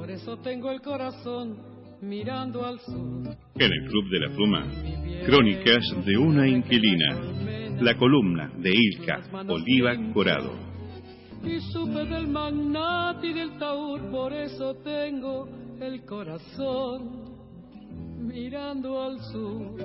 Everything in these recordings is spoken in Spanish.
Por eso tengo el corazón mirando al sur. En el Club de la Pluma, crónicas de una inquilina. La columna de Ilka Oliva Corado. Y supe del magnate y del taur, por eso tengo el corazón mirando al sur.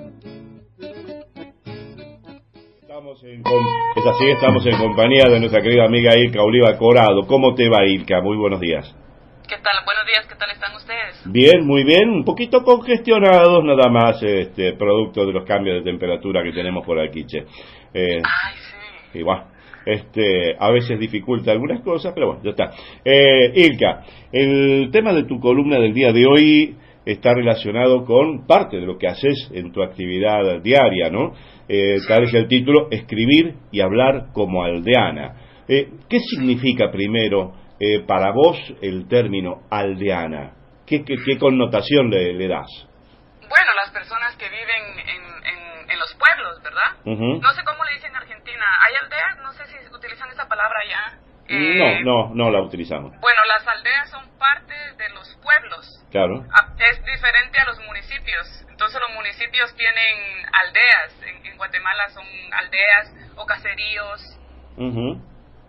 Estamos en compañía de nuestra querida amiga Ilka Oliva Corado. ¿Cómo te va, Ilka? Muy buenos días. ¿Qué tal? Buenos días, ¿qué tal están ustedes? Bien, muy bien, un poquito congestionados nada más, producto de los cambios de temperatura que tenemos por aquí, che. Ay, sí. Igual, a veces dificulta algunas cosas, pero bueno, ya está. Ilka, el tema de tu columna del día de hoy está relacionado con parte de lo que haces en tu actividad diaria, ¿no? Tal es el título, Escribir y hablar como aldeana. ¿Qué significa primero para vos el término aldeana? ¿Qué connotación le das? Bueno, las personas que viven en los pueblos, ¿verdad? Uh-huh. No sé cómo le dicen en Argentina. ¿Hay aldeas? No sé si utilizan esa palabra allá. No la utilizamos. Bueno, las aldeas son parte de los pueblos. Claro. Es diferente a los municipios. Entonces los municipios tienen aldeas. En Guatemala son aldeas o caseríos. Uh-huh.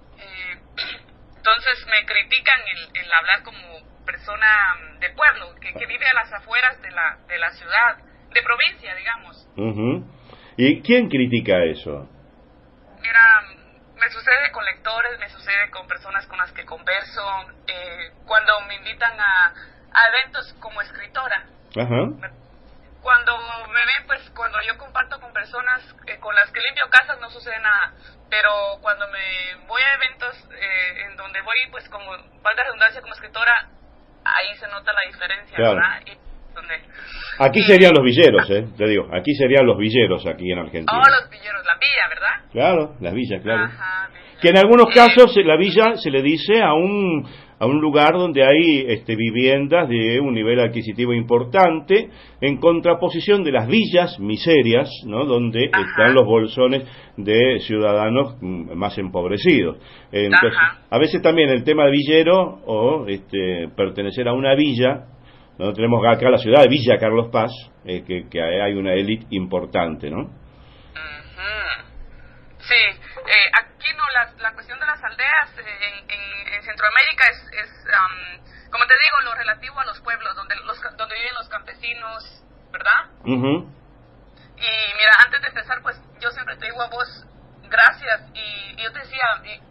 Entonces me critican el hablar como persona de pueblo, que vive a las afueras de la ciudad, de provincia, digamos. Uh-huh. ¿Y quién critica eso? Mira, me sucede con lectores, me sucede con personas con las que converso, cuando me invitan a eventos como escritora. Ajá. Cuando me ven, pues cuando yo comparto con personas con las que limpio casas no sucede nada, pero cuando me voy a eventos en donde voy, pues como valga redundancia como escritora, ahí se nota la diferencia, claro. ¿verdad? Aquí serían los villeros, te digo, aquí serían los villeros aquí en Argentina. Oh, los villeros, la villa, ¿verdad? Claro, las villas, claro. Ajá, villa. Que en algunos casos la villa se le dice a un lugar donde hay viviendas de un nivel adquisitivo importante, en contraposición de las villas miserias, ¿no? Donde están los bolsones de ciudadanos más empobrecidos. Entonces, a veces también el tema de villero o pertenecer a una villa. Nosotros tenemos acá la ciudad de Villa Carlos Paz, que hay una élite importante, ¿no? Uh-huh. Sí, aquí no, la cuestión de las aldeas en Centroamérica es como te digo, lo relativo a los pueblos, donde viven los campesinos, ¿verdad? Uh-huh. Y mira, antes de empezar, pues yo siempre te digo a vos, gracias, y yo te decía,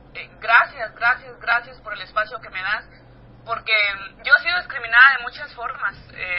gracias por el espacio que me das, porque yo he sido discriminada de muchas formas,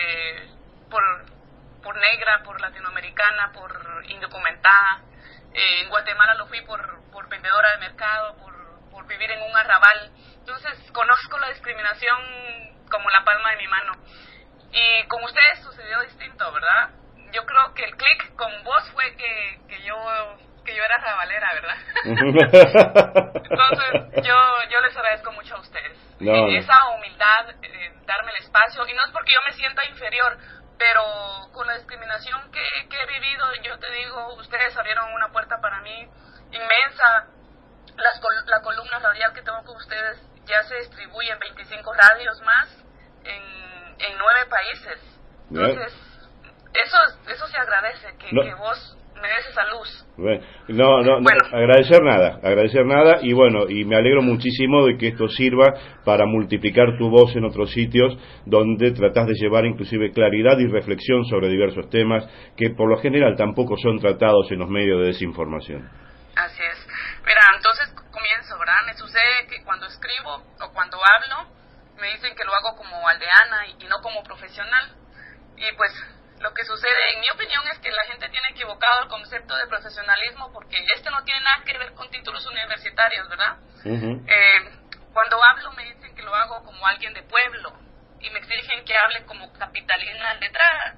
por negra, por latinoamericana, por indocumentada. En Guatemala lo fui por vendedora de mercado, por vivir en un arrabal. Entonces conozco la discriminación como la palma de mi mano. Y con ustedes sucedió distinto, ¿verdad? Yo creo que el clic con vos fue que yo era arrabalera, ¿verdad? Entonces yo les agradezco mucho a ustedes. Esa humildad, darme el espacio, y no es porque yo me sienta inferior, pero con la discriminación que he vivido, yo te digo, ustedes abrieron una puerta para mí inmensa. La columna radial que tengo con ustedes ya se distribuye en 25 radios más en 9 países. Entonces, eso se agradece, que vos me des esa luz. Bueno. Agradecer nada, y bueno, y me alegro muchísimo de que esto sirva para multiplicar tu voz en otros sitios donde tratás de llevar inclusive claridad y reflexión sobre diversos temas que por lo general tampoco son tratados en los medios de desinformación. Así es. Mira, entonces comienzo, ¿verdad? Me sucede que cuando escribo o cuando hablo, me dicen que lo hago como aldeana y no como profesional, y pues lo que sucede, en mi opinión, es que la gente tiene equivocado el concepto de profesionalismo, porque no tiene nada que ver con títulos universitarios, ¿verdad? Uh-huh. Cuando hablo me dicen que lo hago como alguien de pueblo, y me exigen que hable como capitalina letrada.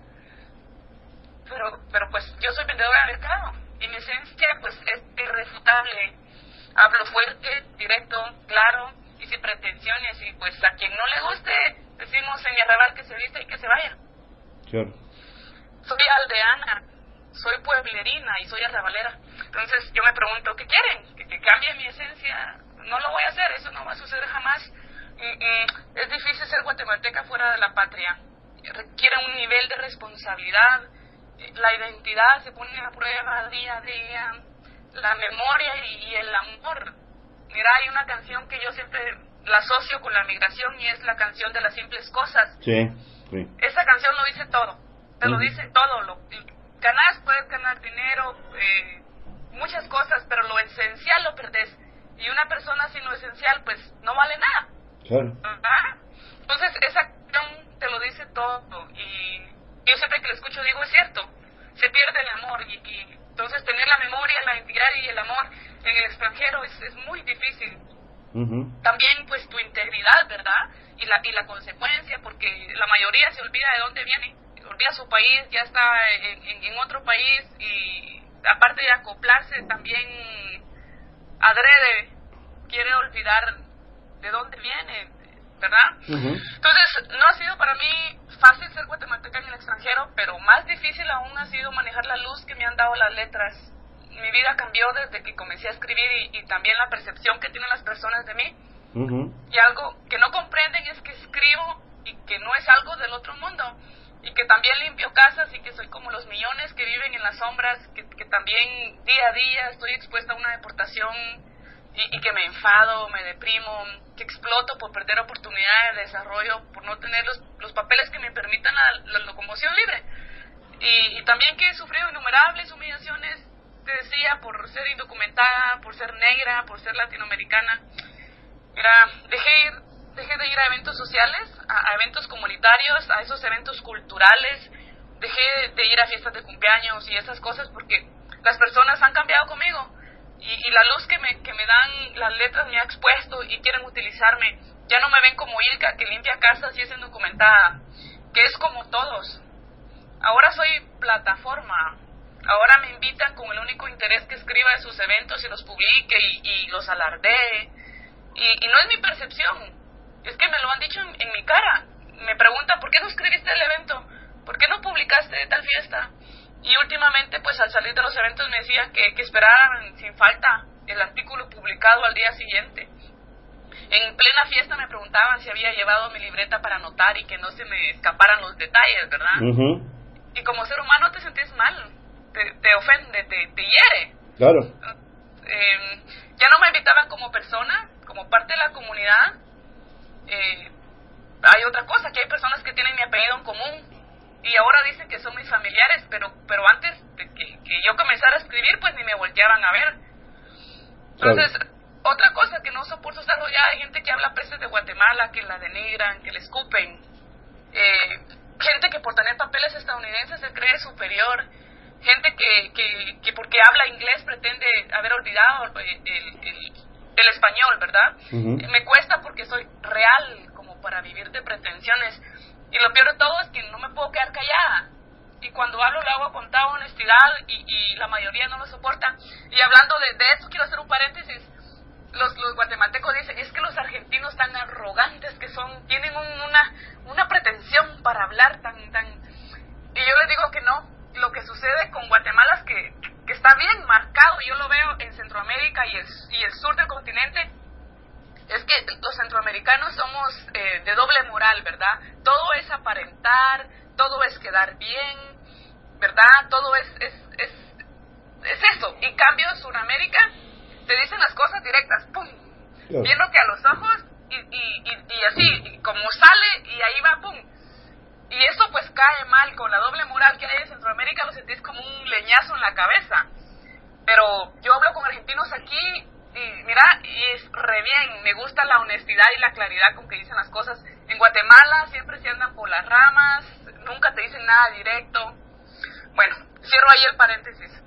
Pero pues yo soy vendedora de mercado, y mi esencia pues es irrefutable. Hablo fuerte, directo, claro, y sin pretensiones, y pues a quien no le guste, decimos en mi arrabal que se viste y que se vaya. Claro. Soy aldeana, soy pueblerina y soy arrabalera. Entonces yo me pregunto, ¿qué quieren? ¿Que cambie mi esencia? No lo voy a hacer, eso no va a suceder jamás. Es difícil ser guatemalteca fuera de la patria. Requiere un nivel de responsabilidad. La identidad se pone a prueba día a día. La memoria y el amor. Mira, hay una canción que yo siempre la asocio con la migración y es la canción de las simples cosas. Sí. Esa canción lo dice todo. Te lo dice todo. Puedes ganar dinero, muchas cosas, pero lo esencial lo perdés. Y una persona sin lo esencial, pues, no vale nada. Claro. ¿Verdad? Entonces, esa canción te lo dice todo. Y yo siempre que lo escucho digo, es cierto, se pierde el amor. Y entonces, tener la memoria, la identidad y el amor en el extranjero es muy difícil. También, pues, tu integridad, ¿verdad? Y la consecuencia, porque la mayoría se olvida de dónde viene, olvida su país, ya está en otro país, y aparte de acoplarse, también adrede, quiere olvidar de dónde viene, ¿verdad? Entonces, no ha sido para mí fácil ser guatemalteca en el extranjero, pero más difícil aún ha sido manejar la luz que me han dado las letras. Mi vida cambió desde que comencé a escribir y también la percepción que tienen las personas de mí. Y algo que no comprenden es que escribo y que no es algo del otro mundo, y que también limpio casas y que soy como los millones que viven en las sombras, que también día a día estoy expuesta a una deportación y que me enfado, me deprimo, que exploto por perder oportunidades de desarrollo, por no tener los papeles que me permitan la locomoción libre, y también que he sufrido innumerables humillaciones, te decía, por ser indocumentada, por ser negra, por ser latinoamericana. Mira, dejé de ir a eventos sociales, a eventos comunitarios, a esos eventos culturales, dejé de ir a fiestas de cumpleaños y esas cosas porque las personas han cambiado conmigo y la luz que me dan las letras me ha expuesto y quieren utilizarme. Ya no me ven como Ilka que limpia casas y es indocumentada, que es como todos. Ahora soy plataforma. Ahora me invitan con el único interés que escriba de sus eventos y los publique y los alardee. Y no es mi percepción, es que me lo han dicho en mi cara. Me preguntan, ¿por qué no escribiste el evento? ¿Por qué no publicaste de tal fiesta? Y últimamente, pues al salir de los eventos me decían que esperaran sin falta el artículo publicado al día siguiente. En plena fiesta me preguntaban si había llevado mi libreta para anotar y que no se me escaparan los detalles, ¿verdad? Y como ser humano te sentís mal, te ofende, te hiere. Claro. Ya no me invitaban como persona, como parte de la comunidad. Hay otra cosa, que hay personas que tienen mi apellido en común y ahora dicen que son mis familiares, pero antes de que yo comenzara a escribir, pues ni me volteaban a ver. Entonces, otra cosa que no soporto es ya hay gente que habla pestes de Guatemala, que la denigran, que le escupen. Gente que por tener papeles estadounidenses se cree superior. Gente que porque habla inglés pretende haber olvidado el español, ¿verdad? Me cuesta porque soy real como para vivir de pretensiones. Y lo peor de todo es que no me puedo quedar callada. Y cuando hablo lo hago con toda honestidad y la mayoría no lo soporta. Y hablando de esto, quiero hacer un paréntesis. Los guatemaltecos dicen, es que los argentinos tan arrogantes que son, tienen una pretensión para hablar tan... Y yo les digo que no. Lo que sucede con Guatemala es que está bien marcado, yo lo veo en Centroamérica y el sur del continente, es que los centroamericanos somos de doble moral, ¿verdad? Todo es aparentar, todo es quedar bien, ¿verdad? Todo es eso. Y en cambio en Sudamérica te dicen las cosas directas, ¡pum! Viéndote a los ojos y así, y como sale y ahí va, ¡pum! Y eso pues cae mal, con la doble moral que hay en Centroamérica lo sentís como un leñazo en la cabeza. Pero yo hablo con argentinos aquí y mira, y es re bien, me gusta la honestidad y la claridad con que dicen las cosas. En Guatemala siempre se andan por las ramas, nunca te dicen nada directo. Bueno, cierro ahí el paréntesis.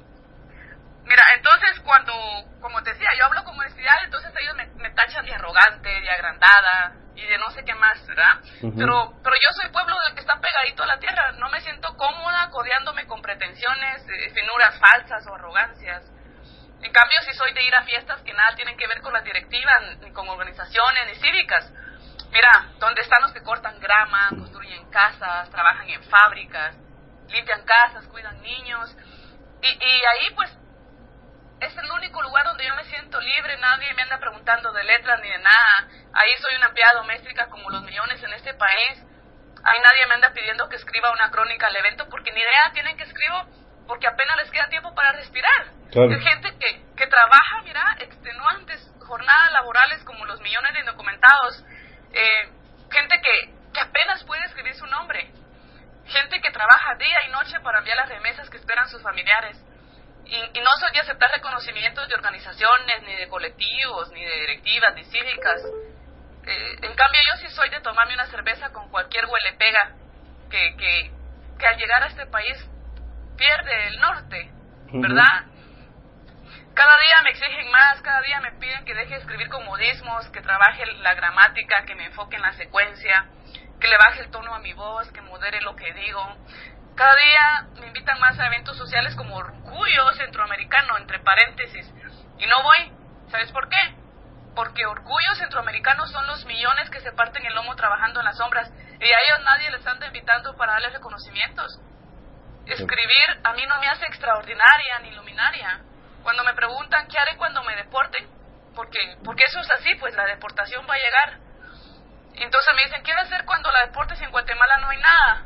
Mira, entonces cuando, como te decía, yo hablo con honestidad, entonces ellos me tachan de arrogante, de agrandada y de no sé qué más, ¿verdad? Pero yo soy pueblo del que está pegadito a la tierra, no me siento cómoda codeándome con pretensiones, finuras falsas o arrogancias. En cambio, si soy de ir a fiestas que nada tienen que ver con las directivas, ni con organizaciones, ni cívicas. Mira, ¿dónde están los que cortan grama, construyen casas, trabajan en fábricas, limpian casas, cuidan niños? Y ahí pues es el único lugar donde yo me siento libre, nadie me anda preguntando de letras ni de nada. Ahí soy una empleada doméstica como los millones en este país. Ahí nadie me anda pidiendo que escriba una crónica al evento porque ni idea tienen que escribo, porque apenas les queda tiempo para respirar. Claro. Es gente que trabaja, mira, extenuantes jornadas laborales como los millones de indocumentados. Gente que apenas puede escribir su nombre. Gente que trabaja día y noche para enviar las remesas que esperan sus familiares. Y no soy de aceptar reconocimientos de organizaciones, ni de colectivos, ni de directivas, ni cívicas. En cambio, yo sí soy de tomarme una cerveza con cualquier huelepega que al llegar a este país pierde el norte, ¿verdad? Cada día me exigen más, cada día me piden que deje de escribir con modismos, que trabaje la gramática, que me enfoque en la secuencia, que le baje el tono a mi voz, que modere lo que digo. Cada día me invitan más a eventos sociales como Orgullo Centroamericano, entre paréntesis, y no voy. ¿Sabes por qué? Porque Orgullo Centroamericano son los millones que se parten el lomo trabajando en las sombras, y a ellos nadie les anda invitando para darles reconocimientos. Escribir a mí no me hace extraordinaria ni luminaria. Cuando me preguntan qué haré cuando me deporten, porque eso es así, pues la deportación va a llegar. Entonces me dicen, ¿qué vas a hacer cuando la deportes y en Guatemala no hay nada?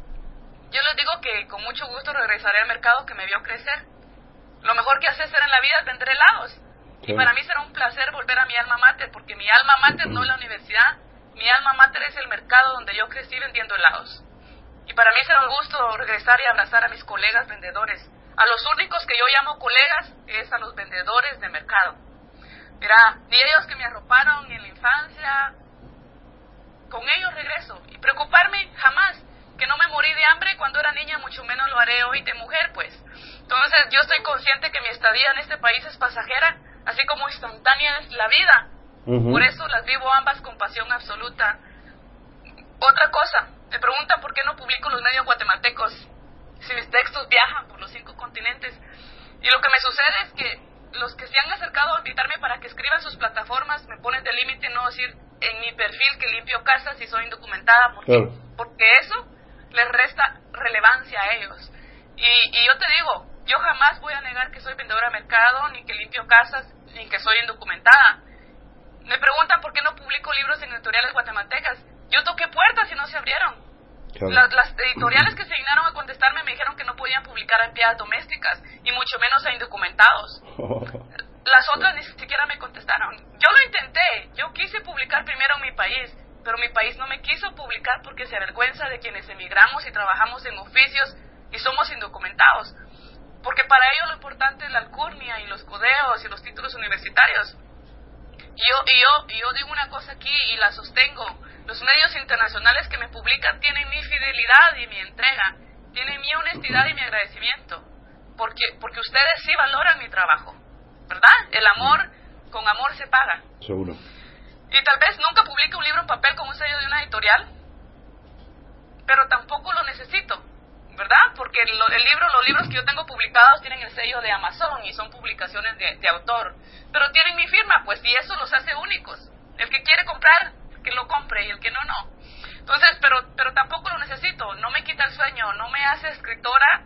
Yo les digo que con mucho gusto regresaré al mercado que me vio crecer. Lo mejor que hace hacer en la vida es vender helados. Y para mí será un placer volver a mi alma mater, porque mi alma mater no es la universidad, mi alma mater es el mercado donde yo crecí vendiendo helados. Y para mí será un gusto regresar y abrazar a mis colegas vendedores. A los únicos que yo llamo colegas es a los vendedores de mercado. Mira, ni ellos que me arroparon en la infancia, con ellos regreso. Y preocuparme jamás, que no me morí de hambre cuando era niña, mucho menos lo haré hoy de mujer, pues. Entonces yo estoy consciente que mi estadía en este país es pasajera, así como instantánea es la vida. Por eso las vivo ambas con pasión absoluta. Otra cosa, me preguntan por qué no publico los medios guatemaltecos si mis textos viajan por los 5 continentes. Y lo que me sucede es que los que se han acercado a invitarme para que escriba en sus plataformas me ponen de límite no decir en mi perfil que limpio casas y soy indocumentada, porque eso les resta relevancia a ellos. Y yo te digo, yo jamás voy a negar que soy vendedora de mercado, ni que limpio casas, ni que soy indocumentada. Me preguntan por qué no publico libros en editoriales guatemaltecas. Yo toqué puertas y no se abrieron. Las editoriales que se dignaron a contestarme me dijeron que no podían publicar a empleadas domésticas, y mucho menos a indocumentados. Las otras ni siquiera me contestaron. Yo lo intenté, yo quise publicar primero en mi país, pero mi país no me quiso publicar porque se avergüenza de quienes emigramos y trabajamos en oficios y somos indocumentados. Porque para ellos lo importante es la alcurnia y los codeos y los títulos universitarios. Y yo digo una cosa aquí y la sostengo. Los medios internacionales que me publican tienen mi fidelidad y mi entrega, tienen mi honestidad y mi agradecimiento, porque ustedes sí valoran mi trabajo, ¿verdad? El amor, con amor se paga. Seguro. Y tal vez nunca publique un libro en papel con un sello de una editorial, pero tampoco lo necesito, ¿verdad? Porque los libros que yo tengo publicados tienen el sello de Amazon y son publicaciones de autor, pero tienen mi firma, pues, y eso los hace únicos. El que quiere comprar, que lo compre, y el que no. Entonces, pero tampoco lo necesito, no me quita el sueño, no me hace escritora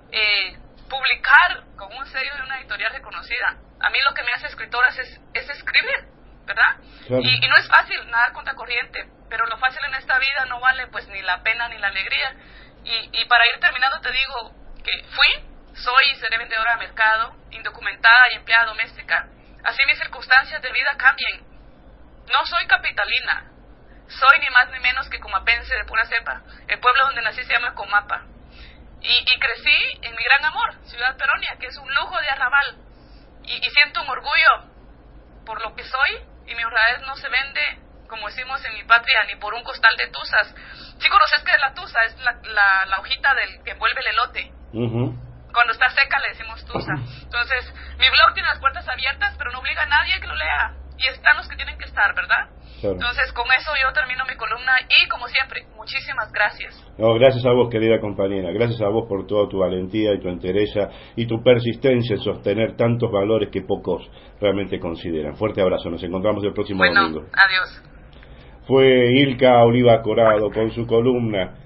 publicar con un sello de una editorial reconocida. A mí lo que me hace escritora es escribir, ¿verdad? Claro. Y no es fácil nadar contra corriente, pero lo fácil en esta vida no vale pues ni la pena ni la alegría. Y para ir terminando te digo que soy y seré vendedora de mercado, indocumentada y empleada doméstica. Así mis circunstancias de vida cambien. No soy capitalina, soy ni más ni menos que comapense de pura cepa. El pueblo donde nací se llama Comapa. Y crecí en mi gran amor, Ciudad Peronia, que es un lujo de arrabal. Y siento un orgullo por lo que soy, y mi honradez no se vende, como decimos en mi patria, ni por un costal de tuzas. Sí conoces que es la tuza, es la hojita que envuelve el elote. Cuando está seca le decimos tuza. Entonces, mi blog tiene las puertas abiertas, pero no obliga a nadie que lo lea. Y están los que tienen que estar, ¿verdad? Claro. Entonces, con eso yo termino mi columna y, como siempre, muchísimas gracias. No, gracias a vos, querida compañera. Gracias a vos por toda tu valentía y tu entereza y tu persistencia en sostener tantos valores que pocos realmente consideran. Fuerte abrazo. Nos encontramos el próximo domingo. Adiós. Fue Ilka Oliva Corado con su columna.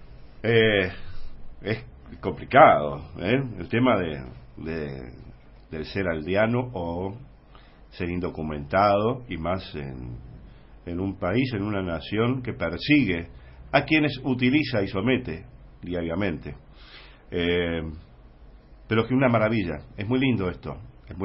Es complicado, el tema de del ser aldeano o ser indocumentado, y más en un país, en una nación que persigue a quienes utiliza y somete diariamente. Pero que una maravilla, es muy lindo esto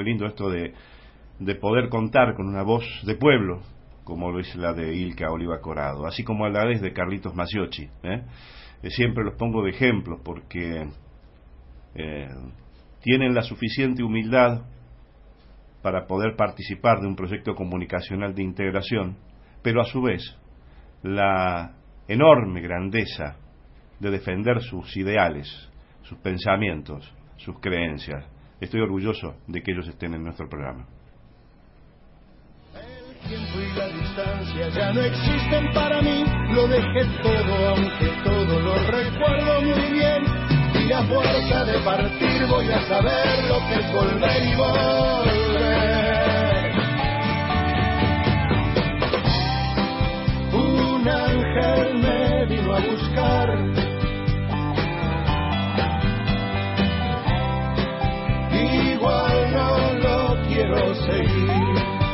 de poder contar con una voz de pueblo, como lo es la de Ilka Oliva Corado, así como a la vez de Carlitos Maciocchi. Siempre los pongo de ejemplo porque tienen la suficiente humildad para poder participar de un proyecto comunicacional de integración, pero a su vez la enorme grandeza de defender sus ideales, sus pensamientos, sus creencias. Estoy orgulloso de que ellos estén en nuestro programa. El tiempo y la distancia ya no existen para mí, lo dejé todo, aunque todo lo recuerdo muy bien, y a fuerza de partir voy a saber lo que es volver y volver. Un ángel me vino a buscar, igual no lo quiero seguir.